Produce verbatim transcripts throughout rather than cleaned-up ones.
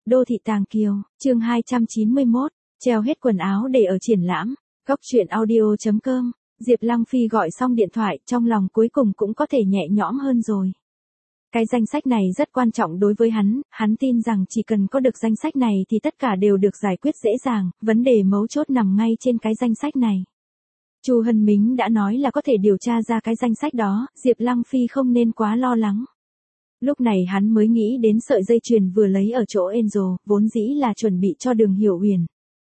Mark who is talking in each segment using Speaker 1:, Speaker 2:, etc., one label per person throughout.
Speaker 1: Đô thị Tàng Kiều, chương hai trăm chín mươi mốt, treo hết quần áo để ở triển lãm. Góc truyện audio chấm com. Diệp Lăng Phi gọi xong điện thoại, trong lòng cuối cùng cũng có thể nhẹ nhõm hơn rồi. Cái danh sách này rất quan trọng đối với hắn, hắn tin rằng chỉ cần có được danh sách này thì tất cả đều được giải quyết dễ dàng, vấn đề mấu chốt nằm ngay trên cái danh sách này. Chu Hân Mính đã nói là có thể điều tra ra cái danh sách đó, Diệp Lăng Phi không nên quá lo lắng. Lúc này hắn mới nghĩ đến sợi dây chuyền vừa lấy ở chỗ Angel, vốn dĩ là chuẩn bị cho Đường Hiểu Uyển.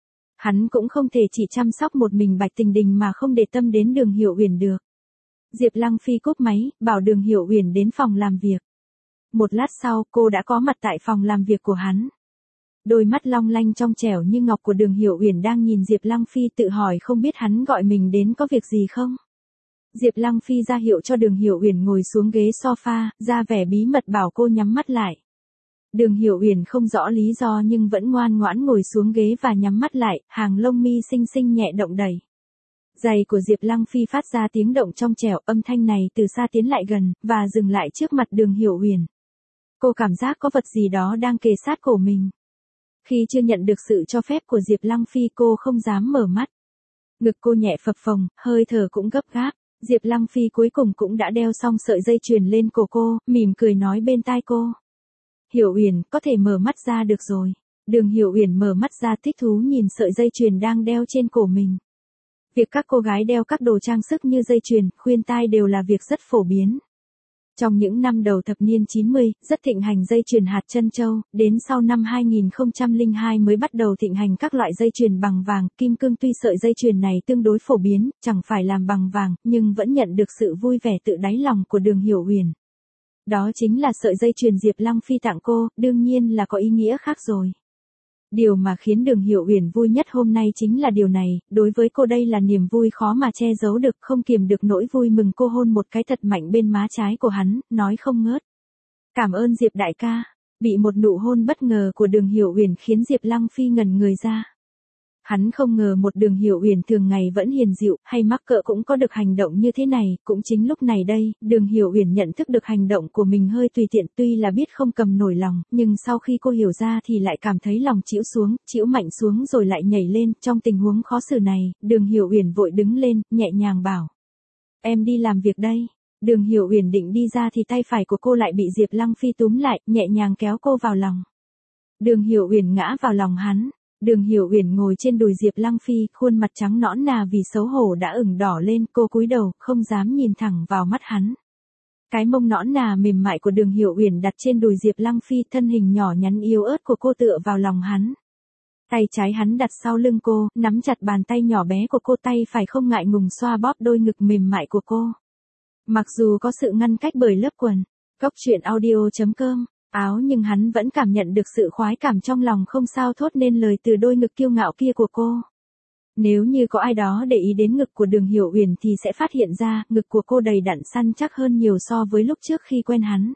Speaker 1: Hắn cũng không thể chỉ chăm sóc một mình Bạch Tình Đình mà không để tâm đến Đường Hiểu Uyển được. Diệp Lăng Phi cúp máy, bảo Đường Hiểu Uyển đến phòng làm việc. Một lát sau, cô đã có mặt tại phòng làm việc của hắn. Đôi mắt long lanh trong trẻo như ngọc của Đường Hiểu Uyển đang nhìn Diệp Lăng Phi, tự hỏi không biết hắn gọi mình đến có việc gì không. Diệp Lăng Phi ra hiệu cho Đường Hiểu Uyển ngồi xuống ghế sofa, ra vẻ bí mật bảo cô nhắm mắt lại. Đường Hiểu Uyển không rõ lý do nhưng vẫn ngoan ngoãn ngồi xuống ghế và nhắm mắt lại, hàng lông mi xinh xinh nhẹ động đẩy. Giày của Diệp Lăng Phi phát ra tiếng động trong trẻo, âm thanh này từ xa tiến lại gần, và dừng lại trước mặt Đường Hiểu Uyển. Cô cảm giác có vật gì đó đang kề sát cổ mình. Khi chưa nhận được sự cho phép của Diệp Lăng Phi cô không dám mở mắt. Ngực cô nhẹ phập phồng, hơi thở cũng gấp gáp. Diệp Lăng Phi cuối cùng cũng đã đeo xong sợi dây chuyền lên cổ cô, mỉm cười nói bên tai cô. Hiểu Uyển, có thể mở mắt ra được rồi. Đường Hiểu Uyển mở mắt ra thích thú nhìn sợi dây chuyền đang đeo trên cổ mình. Việc các cô gái đeo các đồ trang sức như dây chuyền, khuyên tai đều là việc rất phổ biến. Trong những năm đầu thập niên chín mươi, rất thịnh hành dây chuyền hạt trân châu, đến sau năm hai nghìn không trăm lẻ hai mới bắt đầu thịnh hành các loại dây chuyền bằng vàng, kim cương. Tuy sợi dây chuyền này tương đối phổ biến, chẳng phải làm bằng vàng, nhưng vẫn nhận được sự vui vẻ tự đáy lòng của Đường Hiểu Uyển. Đó chính là sợi dây chuyền Diệp Lăng Phi tặng cô, đương nhiên là có ý nghĩa khác rồi. Điều mà khiến Đường Hiểu Uyển vui nhất hôm nay chính là điều này, đối với cô đây là niềm vui khó mà che giấu được, không kiềm được nỗi vui mừng. Cô hôn một cái thật mạnh bên má trái của hắn, nói không ngớt. Cảm ơn Diệp đại ca. Bị một nụ hôn bất ngờ của Đường Hiểu Uyển khiến Diệp Lăng Phi ngẩn người ra. Hắn không ngờ một Đường Hiểu Uyển thường ngày vẫn hiền dịu, hay mắc cỡ cũng có được hành động như thế này. Cũng chính lúc này đây, Đường Hiểu Uyển nhận thức được hành động của mình hơi tùy tiện, tuy là biết không cầm nổi lòng, nhưng sau khi cô hiểu ra thì lại cảm thấy lòng chĩu xuống, chĩu mạnh xuống rồi lại nhảy lên. Trong tình huống khó xử này, Đường Hiểu Uyển vội đứng lên, nhẹ nhàng bảo. Em đi làm việc đây. Đường Hiểu Uyển định đi ra thì tay phải của cô lại bị Diệp Lăng Phi túm lại, nhẹ nhàng kéo cô vào lòng. Đường Hiểu Uyển ngã vào lòng hắn. Đường Hiểu Uyển ngồi trên đùi Diệp Lăng Phi, khuôn mặt trắng nõn nà vì xấu hổ đã ửng đỏ lên, cô cúi đầu, không dám nhìn thẳng vào mắt hắn. Cái mông nõn nà mềm mại của Đường Hiểu Uyển đặt trên đùi Diệp Lăng Phi, thân hình nhỏ nhắn yếu ớt của cô tựa vào lòng hắn. Tay trái hắn đặt sau lưng cô, nắm chặt bàn tay nhỏ bé của cô, tay phải không ngại ngùng xoa bóp đôi ngực mềm mại của cô. Mặc dù có sự ngăn cách bởi lớp quần, góc truyện audio chấm com. Áo nhưng hắn vẫn cảm nhận được sự khoái cảm trong lòng không sao thốt nên lời từ đôi ngực kiêu ngạo kia của cô. Nếu như có ai đó để ý đến ngực của Đường Hiểu Uyển thì sẽ phát hiện ra, ngực của cô đầy đặn săn chắc hơn nhiều so với lúc trước khi quen hắn.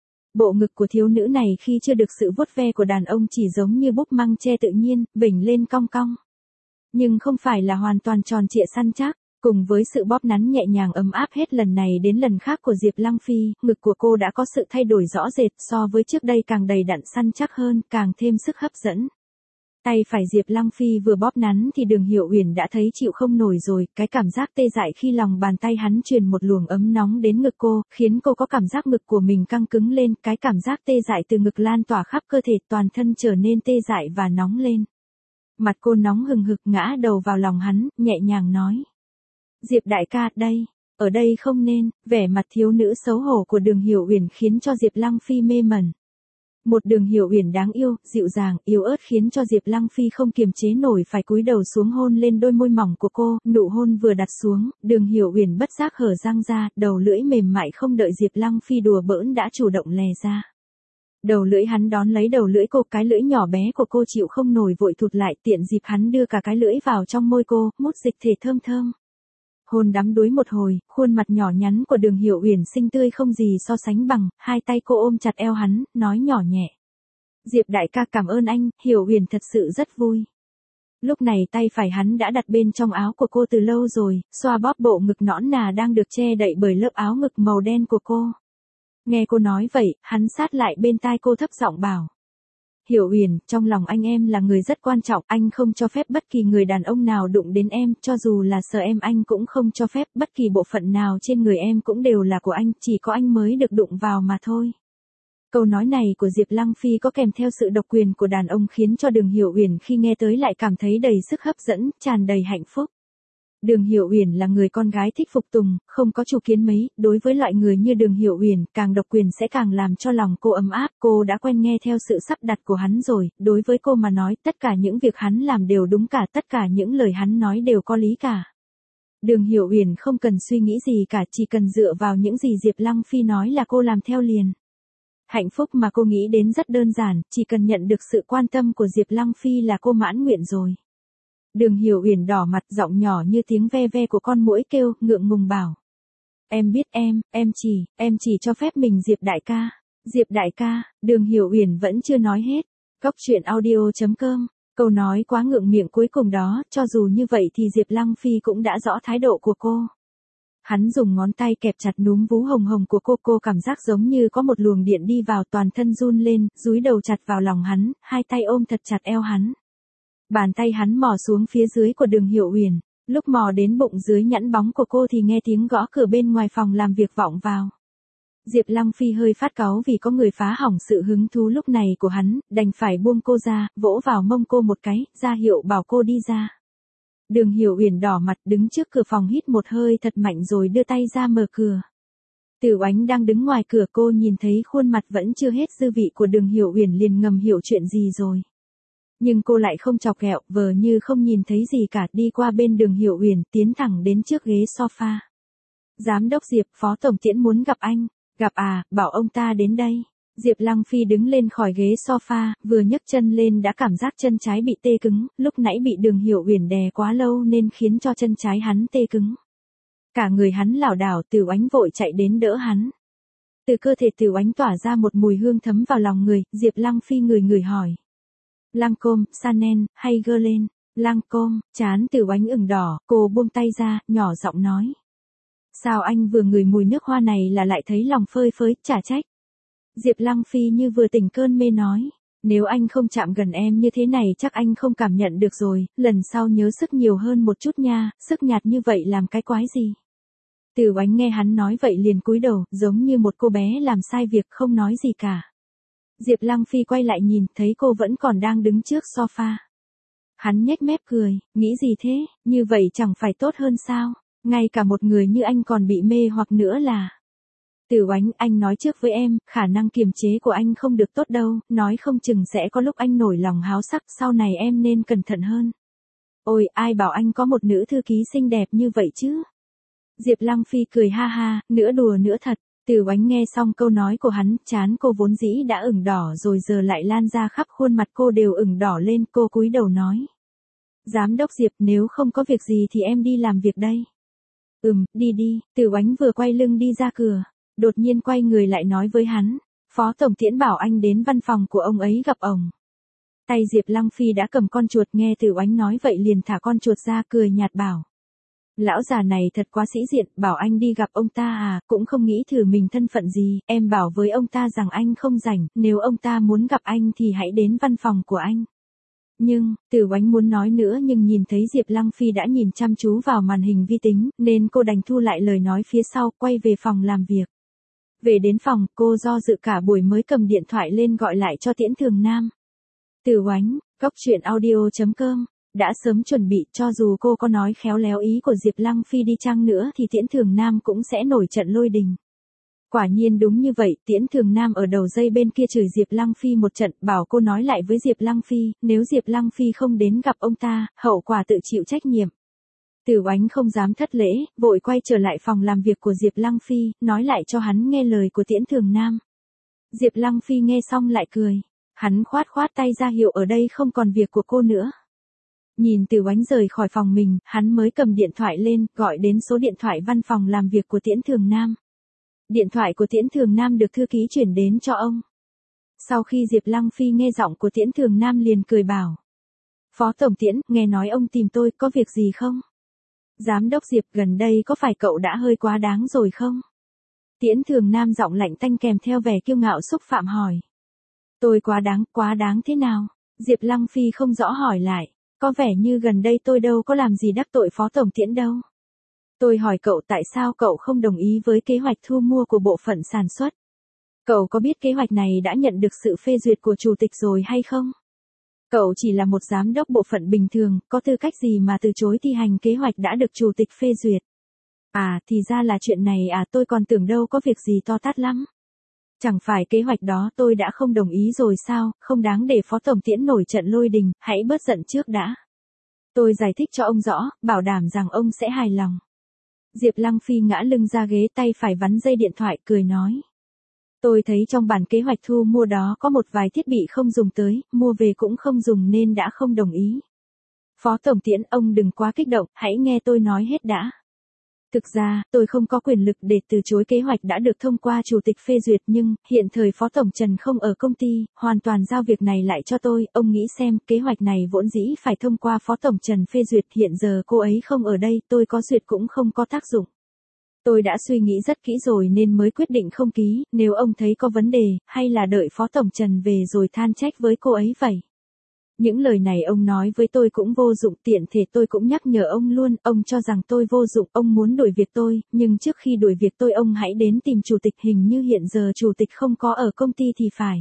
Speaker 1: Bộ ngực của thiếu nữ này khi chưa được sự vuốt ve của đàn ông chỉ giống như búp măng tre tự nhiên, vểnh lên cong cong. Nhưng không phải là hoàn toàn tròn trịa săn chắc. Cùng với sự bóp nắn nhẹ nhàng ấm áp hết lần này đến lần khác của Diệp Lăng Phi, ngực của cô đã có sự thay đổi rõ rệt, so với trước đây càng đầy đặn săn chắc hơn, càng thêm sức hấp dẫn. Tay phải Diệp Lăng Phi vừa bóp nắn thì Đường Hiểu Uyển đã thấy chịu không nổi rồi, cái cảm giác tê dại khi lòng bàn tay hắn truyền một luồng ấm nóng đến ngực cô, khiến cô có cảm giác ngực của mình căng cứng lên, cái cảm giác tê dại từ ngực lan tỏa khắp cơ thể, toàn thân trở nên tê dại và nóng lên. Mặt cô nóng hừng hực, ngã đầu vào lòng hắn, nhẹ nhàng nói. Diệp đại ca, đây, ở đây không nên. Vẻ mặt thiếu nữ xấu hổ của Đường Hiểu Uyển khiến cho Diệp Lăng Phi mê mẩn. Một Đường Hiểu Uyển đáng yêu, dịu dàng, yếu ớt khiến cho Diệp Lăng Phi không kiềm chế nổi phải cúi đầu xuống hôn lên đôi môi mỏng của cô, nụ hôn vừa đặt xuống, Đường Hiểu Uyển bất giác hở răng ra, đầu lưỡi mềm mại không đợi Diệp Lăng Phi đùa bỡn đã chủ động lè ra. Đầu lưỡi hắn đón lấy đầu lưỡi cô, cái lưỡi nhỏ bé của cô chịu không nổi vội thụt lại, tiện dịp hắn đưa cả cái lưỡi vào trong môi cô, mút dịch thể thơm thơm. Hôn đắm đuối một hồi, khuôn mặt nhỏ nhắn của Đường Hiểu Uyển xinh tươi không gì so sánh bằng, hai tay cô ôm chặt eo hắn, nói nhỏ nhẹ. Diệp đại ca cảm ơn anh, Hiểu Uyển thật sự rất vui. Lúc này tay phải hắn đã đặt bên trong áo của cô từ lâu rồi, xoa bóp bộ ngực nõn nà đang được che đậy bởi lớp áo ngực màu đen của cô. Nghe cô nói vậy, hắn sát lại bên tai cô thấp giọng bảo. Hiểu Uyển, trong lòng anh em là người rất quan trọng, anh không cho phép bất kỳ người đàn ông nào đụng đến em, cho dù là sờ em anh cũng không cho phép, bất kỳ bộ phận nào trên người em cũng đều là của anh, chỉ có anh mới được đụng vào mà thôi. Câu nói này của Diệp Lăng Phi có kèm theo sự độc quyền của đàn ông khiến cho Đường Hiểu Uyển khi nghe tới lại cảm thấy đầy sức hấp dẫn, tràn đầy hạnh phúc. Đường Hiểu Uyển là người con gái thích phục tùng, không có chủ kiến mấy, đối với loại người như Đường Hiểu Uyển, càng độc quyền sẽ càng làm cho lòng cô ấm áp, cô đã quen nghe theo sự sắp đặt của hắn rồi, đối với cô mà nói, tất cả những việc hắn làm đều đúng cả, tất cả những lời hắn nói đều có lý cả. Đường Hiểu Uyển không cần suy nghĩ gì cả, chỉ cần dựa vào những gì Diệp Lăng Phi nói là cô làm theo liền. Hạnh phúc mà cô nghĩ đến rất đơn giản, chỉ cần nhận được sự quan tâm của Diệp Lăng Phi là cô mãn nguyện rồi. Đường Hiểu Uyển đỏ mặt, giọng nhỏ như tiếng ve ve của con muỗi kêu, ngượng ngùng bảo. Em biết em, em chỉ, em chỉ cho phép mình Diệp đại ca. Diệp đại ca, Đường Hiểu Uyển vẫn chưa nói hết. Cốc truyện audio chấm com, câu nói quá ngượng miệng cuối cùng đó, cho dù như vậy thì Diệp Lăng Phi cũng đã rõ thái độ của cô. Hắn dùng ngón tay kẹp chặt núm vú hồng hồng của cô, cô cảm giác giống như có một luồng điện đi vào, toàn thân run lên, dúi đầu chặt vào lòng hắn, hai tay ôm thật chặt eo hắn. Bàn tay hắn mò xuống phía dưới của Đường Hiểu Uyển, lúc mò đến bụng dưới nhẵn bóng của cô thì nghe tiếng gõ cửa bên ngoài phòng làm việc vọng vào. Diệp Lăng Phi hơi phát cáu vì có người phá hỏng sự hứng thú lúc này của hắn, đành phải buông cô ra, vỗ vào mông cô một cái, ra hiệu bảo cô đi ra. Đường Hiểu Uyển đỏ mặt đứng trước cửa phòng hít một hơi thật mạnh rồi đưa tay ra mở cửa. Tử Oánh đang đứng ngoài cửa, cô nhìn thấy khuôn mặt vẫn chưa hết dư vị của Đường Hiểu Uyển liền ngầm hiểu chuyện gì rồi. Nhưng cô lại không chọc ghẹo, vờ như không nhìn thấy gì cả, đi qua bên Đường Hiểu Uyển, tiến thẳng đến trước ghế sofa. Giám đốc Diệp, Phó Tổng Tiễn muốn gặp anh. Gặp à, bảo ông ta đến đây. Diệp Lăng Phi đứng lên khỏi ghế sofa, vừa nhấc chân lên đã cảm giác chân trái bị tê cứng, lúc nãy bị Đường Hiểu Uyển đè quá lâu nên khiến cho chân trái hắn tê cứng. Cả người hắn lảo đảo, Tử Oánh vội chạy đến đỡ hắn. Từ cơ thể Tử Oánh tỏa ra một mùi hương thấm vào lòng người, Diệp Lăng Phi ngửi ngửi hỏi. Lancôme, Chanel, hay Guerlain? Lancôme, trán Tử Oánh ửng đỏ, cô buông tay ra, nhỏ giọng nói. Sao anh vừa ngửi mùi nước hoa này là lại thấy lòng phơi phới, chả trách. Diệp Lăng Phi như vừa tỉnh cơn mê nói. Nếu anh không chạm gần em như thế này chắc anh không cảm nhận được rồi, lần sau nhớ sức nhiều hơn một chút nha, sức nhạt như vậy làm cái quái gì. Tử Oánh nghe hắn nói vậy liền cúi đầu, giống như một cô bé làm sai việc không nói gì cả. Diệp Lăng Phi quay lại nhìn, thấy cô vẫn còn đang đứng trước sofa. Hắn nhếch mép cười, nghĩ gì thế, như vậy chẳng phải tốt hơn sao, ngay cả một người như anh còn bị mê hoặc nữa là. Tử Oánh, anh nói trước với em, khả năng kiềm chế của anh không được tốt đâu, nói không chừng sẽ có lúc anh nổi lòng háo sắc, sau này em nên cẩn thận hơn. Ôi, ai bảo anh có một nữ thư ký xinh đẹp như vậy chứ. Diệp Lăng Phi cười ha ha, nửa đùa nửa thật. Tử Oánh nghe xong câu nói của hắn, trán cô vốn dĩ đã ửng đỏ rồi giờ lại lan ra khắp khuôn mặt cô đều ửng đỏ lên, cô cúi đầu nói. Giám đốc Diệp, nếu không có việc gì thì em đi làm việc đây. Ừm, đi đi, Tử Oánh vừa quay lưng đi ra cửa, đột nhiên quay người lại nói với hắn, Phó Tổng Tiễn bảo anh đến văn phòng của ông ấy gặp ông. Tay Diệp Lăng Phi đã cầm con chuột, nghe Tử Oánh nói vậy liền thả con chuột ra, cười nhạt bảo. Lão già này thật quá sĩ diện, bảo anh đi gặp ông ta à, cũng không nghĩ thử mình thân phận gì, em bảo với ông ta rằng anh không rảnh, nếu ông ta muốn gặp anh thì hãy đến văn phòng của anh. Nhưng, Tử Oánh muốn nói nữa nhưng nhìn thấy Diệp Lăng Phi đã nhìn chăm chú vào màn hình vi tính, nên cô đành thu lại lời nói phía sau, quay về phòng làm việc. Về đến phòng, cô do dự cả buổi mới cầm điện thoại lên gọi lại cho Tiễn Thường Nam. Tử Oánh, cốc truyện audio chấm com, đã sớm chuẩn bị, cho dù cô có nói khéo léo ý của Diệp Lăng Phi đi chăng nữa thì Tiễn Thường Nam cũng sẽ nổi trận lôi đình. Quả nhiên đúng như vậy, Tiễn Thường Nam ở đầu dây bên kia chửi Diệp Lăng Phi một trận, bảo cô nói lại với Diệp Lăng Phi, nếu Diệp Lăng Phi không đến gặp ông ta, hậu quả tự chịu trách nhiệm. Tử Oánh không dám thất lễ, vội quay trở lại phòng làm việc của Diệp Lăng Phi, nói lại cho hắn nghe lời của Tiễn Thường Nam. Diệp Lăng Phi nghe xong lại cười, hắn khoát khoát tay ra hiệu ở đây không còn việc của cô nữa. Nhìn Tử Oánh rời khỏi phòng mình, hắn mới cầm điện thoại lên, gọi đến số điện thoại văn phòng làm việc của Tiễn Thường Nam. Điện thoại của Tiễn Thường Nam được thư ký chuyển đến cho ông. Sau khi Diệp Lăng Phi nghe giọng của Tiễn Thường Nam liền cười bảo. Phó Tổng Tiễn, nghe nói ông tìm tôi, có việc gì không? Giám đốc Diệp, gần đây có phải cậu đã hơi quá đáng rồi không? Tiễn Thường Nam giọng lạnh tanh kèm theo vẻ kiêu ngạo xúc phạm hỏi. Tôi quá đáng, quá đáng thế nào? Diệp Lăng Phi không rõ hỏi lại. Có vẻ như gần đây tôi đâu có làm gì đắc tội Phó Tổng Tiễn đâu. Tôi hỏi cậu tại sao cậu không đồng ý với kế hoạch thu mua của bộ phận sản xuất. Cậu có biết kế hoạch này đã nhận được sự phê duyệt của chủ tịch rồi hay không? Cậu chỉ là một giám đốc bộ phận bình thường, có tư cách gì mà từ chối thi hành kế hoạch đã được chủ tịch phê duyệt? À, thì ra là chuyện này à, tôi còn tưởng đâu có việc gì to tát lắm. Chẳng phải kế hoạch đó tôi đã không đồng ý rồi sao, không đáng để Phó Tổng Tiễn nổi trận lôi đình, hãy bớt giận trước đã. Tôi giải thích cho ông rõ, bảo đảm rằng ông sẽ hài lòng. Diệp Lăng Phi ngã lưng ra ghế, tay phải vắn dây điện thoại, cười nói. Tôi thấy trong bản kế hoạch thu mua đó có một vài thiết bị không dùng tới, mua về cũng không dùng nên đã không đồng ý. Phó Tổng Tiễn, ông đừng quá kích động, hãy nghe tôi nói hết đã. Thực ra, tôi không có quyền lực để từ chối kế hoạch đã được thông qua chủ tịch phê duyệt nhưng, hiện thời Phó Tổng Trần không ở công ty, hoàn toàn giao việc này lại cho tôi, ông nghĩ xem, kế hoạch này vốn dĩ phải thông qua Phó Tổng Trần phê duyệt, hiện giờ cô ấy không ở đây, tôi có duyệt cũng không có tác dụng. Tôi đã suy nghĩ rất kỹ rồi nên mới quyết định không ký, nếu ông thấy có vấn đề, hay là đợi Phó Tổng Trần về rồi than trách với cô ấy vậy. Những lời này ông nói với tôi cũng vô dụng, tiện thể tôi cũng nhắc nhở ông luôn, ông cho rằng tôi vô dụng, ông muốn đuổi việc tôi, nhưng trước khi đuổi việc tôi ông hãy đến tìm chủ tịch, hình như hiện giờ chủ tịch không có ở công ty thì phải.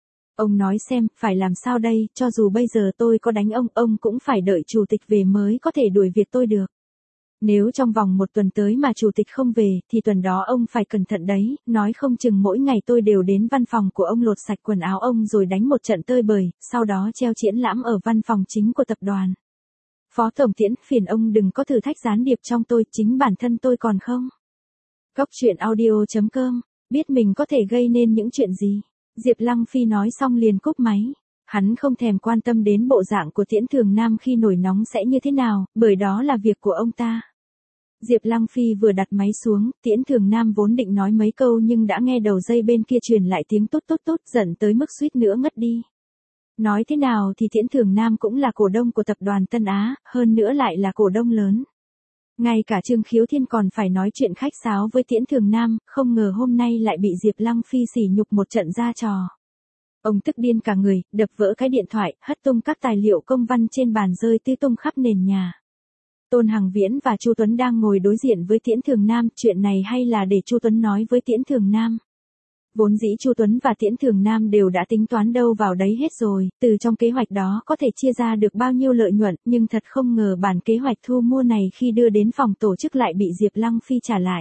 Speaker 1: Ông nói xem, phải làm sao đây, cho dù bây giờ tôi có đánh ông, ông cũng phải đợi chủ tịch về mới có thể đuổi việc tôi được. Nếu trong vòng một tuần tới mà chủ tịch không về, thì tuần đó ông phải cẩn thận đấy, nói không chừng mỗi ngày tôi đều đến văn phòng của ông lột sạch quần áo ông rồi đánh một trận tơi bời, sau đó treo triển lãm ở văn phòng chính của tập đoàn. Phó Tổng Tiễn, phiền ông đừng có thử thách gián điệp trong tôi, chính bản thân tôi còn không. Góc truyện audio chấm com, biết mình có thể gây nên những chuyện gì. Diệp Lăng Phi nói xong liền cúp máy. Hắn không thèm quan tâm đến bộ dạng của Tiễn Thường Nam khi nổi nóng sẽ như thế nào, bởi đó là việc của ông ta. Diệp Lăng Phi vừa đặt máy xuống, Tiễn Thường Nam vốn định nói mấy câu nhưng đã nghe đầu dây bên kia truyền lại tiếng tốt tốt tốt, giận tới mức suýt nữa ngất đi. Nói thế nào thì Tiễn Thường Nam cũng là cổ đông của tập đoàn Tân Á, hơn nữa lại là cổ đông lớn. Ngay cả Trương Khiếu Thiên còn phải nói chuyện khách sáo với Tiễn Thường Nam, không ngờ hôm nay lại bị Diệp Lăng Phi sỉ nhục một trận ra trò. Ông tức điên cả người, đập vỡ cái điện thoại, hất tung các tài liệu công văn trên bàn rơi tứ tung khắp nền nhà. Tôn Hằng Viễn và Chu Tuấn đang ngồi đối diện với Tiễn Thường Nam, chuyện này hay là để Chu Tuấn nói với Tiễn Thường Nam. Vốn dĩ Chu Tuấn và Tiễn Thường Nam đều đã tính toán đâu vào đấy hết rồi, từ trong kế hoạch đó có thể chia ra được bao nhiêu lợi nhuận, nhưng thật không ngờ bản kế hoạch thu mua này khi đưa đến phòng tổ chức lại bị Diệp Lăng Phi trả lại.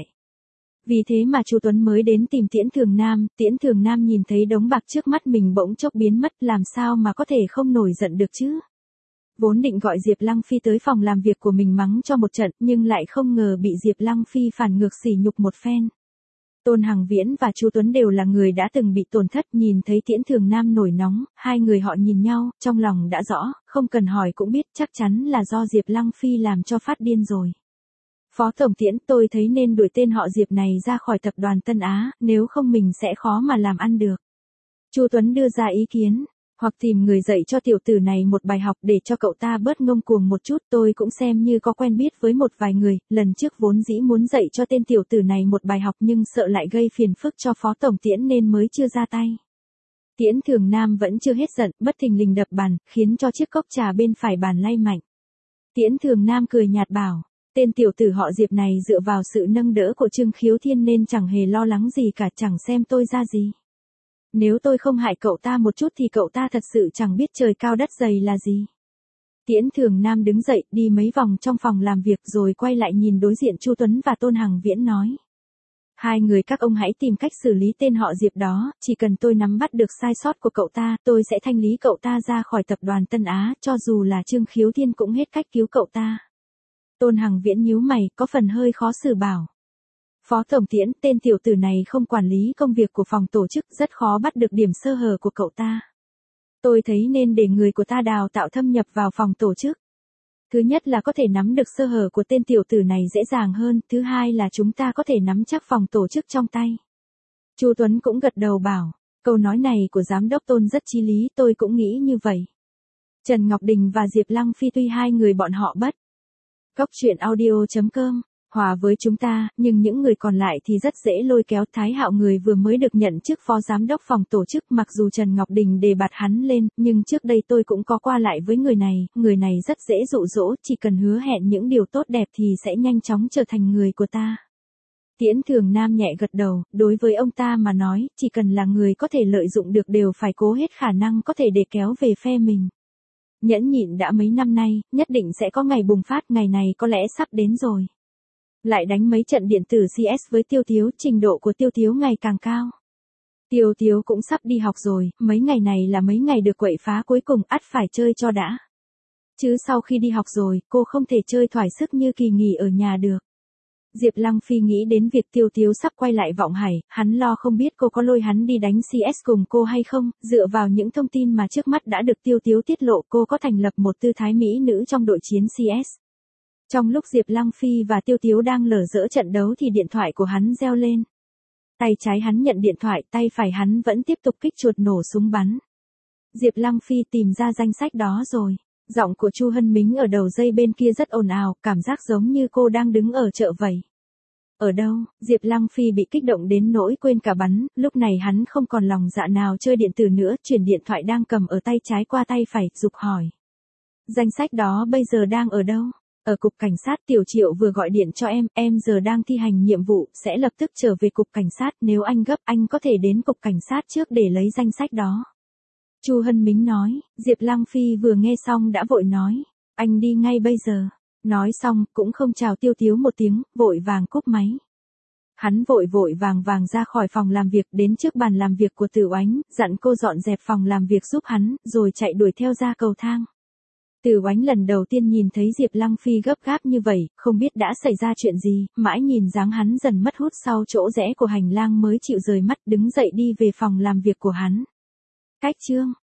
Speaker 1: Vì thế mà Chu Tuấn mới đến tìm Tiễn Thường Nam, Tiễn Thường Nam nhìn thấy đống bạc trước mắt mình bỗng chốc biến mất, làm sao mà có thể không nổi giận được chứ. Vốn định gọi Diệp Lăng Phi tới phòng làm việc của mình mắng cho một trận, nhưng lại không ngờ bị Diệp Lăng Phi phản ngược sỉ nhục một phen. Tôn Hằng Viễn và Chu Tuấn đều là người đã từng bị tổn thất, nhìn thấy Tiễn Thường Nam nổi nóng, hai người họ nhìn nhau, trong lòng đã rõ, không cần hỏi cũng biết chắc chắn là do Diệp Lăng Phi làm cho phát điên rồi. Phó Tổng Tiễn, tôi thấy nên đuổi tên họ Diệp này ra khỏi tập đoàn Tân Á, nếu không mình sẽ khó mà làm ăn được. Chu Tuấn đưa ra ý kiến, hoặc tìm người dạy cho tiểu tử này một bài học để cho cậu ta bớt ngông cuồng một chút, tôi cũng xem như có quen biết với một vài người, lần trước vốn dĩ muốn dạy cho tên tiểu tử này một bài học nhưng sợ lại gây phiền phức cho Phó Tổng Tiễn nên mới chưa ra tay. Tiễn Thường Nam vẫn chưa hết giận, bất thình lình đập bàn, khiến cho chiếc cốc trà bên phải bàn lay mạnh. Tiễn Thường Nam cười nhạt bảo, tên tiểu tử họ Diệp này dựa vào sự nâng đỡ của Trương Khiếu Thiên nên chẳng hề lo lắng gì cả, chẳng xem tôi ra gì. Nếu tôi không hại cậu ta một chút thì cậu ta thật sự chẳng biết trời cao đất dày là gì. Tiễn Thường Nam đứng dậy đi mấy vòng trong phòng làm việc rồi quay lại nhìn đối diện Chu Tuấn và Tôn Hằng Viễn nói. Hai người các ông hãy tìm cách xử lý tên họ Diệp đó, chỉ cần tôi nắm bắt được sai sót của cậu ta, tôi sẽ thanh lý cậu ta ra khỏi tập đoàn Tân Á, cho dù là Trương Khiếu Thiên cũng hết cách cứu cậu ta. Tôn Hằng Viễn nhíu mày, có phần hơi khó xử bảo. Phó Tổng Tiễn, tên tiểu tử này không quản lý công việc của phòng tổ chức, rất khó bắt được điểm sơ hở của cậu ta. Tôi thấy nên để người của ta đào tạo thâm nhập vào phòng tổ chức. Thứ nhất là có thể nắm được sơ hở của tên tiểu tử này dễ dàng hơn, thứ hai là chúng ta có thể nắm chắc phòng tổ chức trong tay. Chu Tuấn cũng gật đầu bảo, câu nói này của giám đốc Tôn rất chí lý, tôi cũng nghĩ như vậy. Trần Ngọc Đình và Diệp Lăng Phi tuy hai người bọn họ bất. Góc truyện audio chấm com hòa với chúng ta, nhưng những người còn lại thì rất dễ lôi kéo. Thái Hạo người vừa mới được nhận chức phó giám đốc phòng tổ chức, mặc dù Trần Ngọc Đình đề bạt hắn lên, nhưng trước đây tôi cũng có qua lại với người này, người này rất dễ dụ dỗ, chỉ cần hứa hẹn những điều tốt đẹp thì sẽ nhanh chóng trở thành người của ta. Tiễn Thường Nam nhẹ gật đầu, đối với ông ta mà nói, chỉ cần là người có thể lợi dụng được đều phải cố hết khả năng có thể để kéo về phe mình. Nhẫn nhịn đã mấy năm nay, nhất định sẽ có ngày bùng phát, ngày này có lẽ sắp đến rồi. Lại đánh mấy trận điện tử xê ét với Tiêu Tiếu, trình độ của Tiêu Tiếu ngày càng cao. Tiêu Tiếu cũng sắp đi học rồi, mấy ngày này là mấy ngày được quậy phá cuối cùng, ắt phải chơi cho đã. Chứ sau khi đi học rồi, cô không thể chơi thoải sức như kỳ nghỉ ở nhà được. Diệp Lăng Phi nghĩ đến việc Tiêu Tiếu sắp quay lại Vọng Hải, hắn lo không biết cô có lôi hắn đi đánh xê ét cùng cô hay không, dựa vào những thông tin mà trước mắt đã được Tiêu Tiếu tiết lộ, cô có thành lập một tư thái mỹ nữ trong đội chiến xê ét. Trong lúc Diệp Lăng Phi và Tiêu Tiếu đang lở dỡ trận đấu thì điện thoại của hắn reo lên. Tay trái hắn nhận điện thoại, tay phải hắn vẫn tiếp tục kích chuột nổ súng bắn. Diệp Lăng Phi tìm ra danh sách đó rồi. Giọng của Chu Hân Mính ở đầu dây bên kia rất ồn ào, cảm giác giống như cô đang đứng ở chợ vậy. Ở đâu? Diệp Lăng Phi bị kích động đến nỗi quên cả bắn, lúc này hắn không còn lòng dạ nào chơi điện tử nữa, chuyển điện thoại đang cầm ở tay trái qua tay phải, giục hỏi. Danh sách đó bây giờ đang ở đâu? Ở cục cảnh sát. Tiểu Triệu vừa gọi điện cho em, em giờ đang thi hành nhiệm vụ, sẽ lập tức trở về cục cảnh sát, nếu anh gấp anh có thể đến cục cảnh sát trước để lấy danh sách đó. Chu Hân Mính nói. Diệp Lăng Phi vừa nghe xong đã vội nói, anh đi ngay bây giờ. Nói xong, cũng không chào Tiêu Tiếu một tiếng, vội vàng cúp máy. Hắn vội vội vàng vàng ra khỏi phòng làm việc, đến trước bàn làm việc của Tử Oánh, dặn cô dọn dẹp phòng làm việc giúp hắn, rồi chạy đuổi theo ra cầu thang. Tử Oánh lần đầu tiên nhìn thấy Diệp Lăng Phi gấp gáp như vậy, không biết đã xảy ra chuyện gì, mãi nhìn dáng hắn dần mất hút sau chỗ rẽ của hành lang mới chịu rời mắt, đứng dậy đi về phòng làm việc của hắn. Cách chương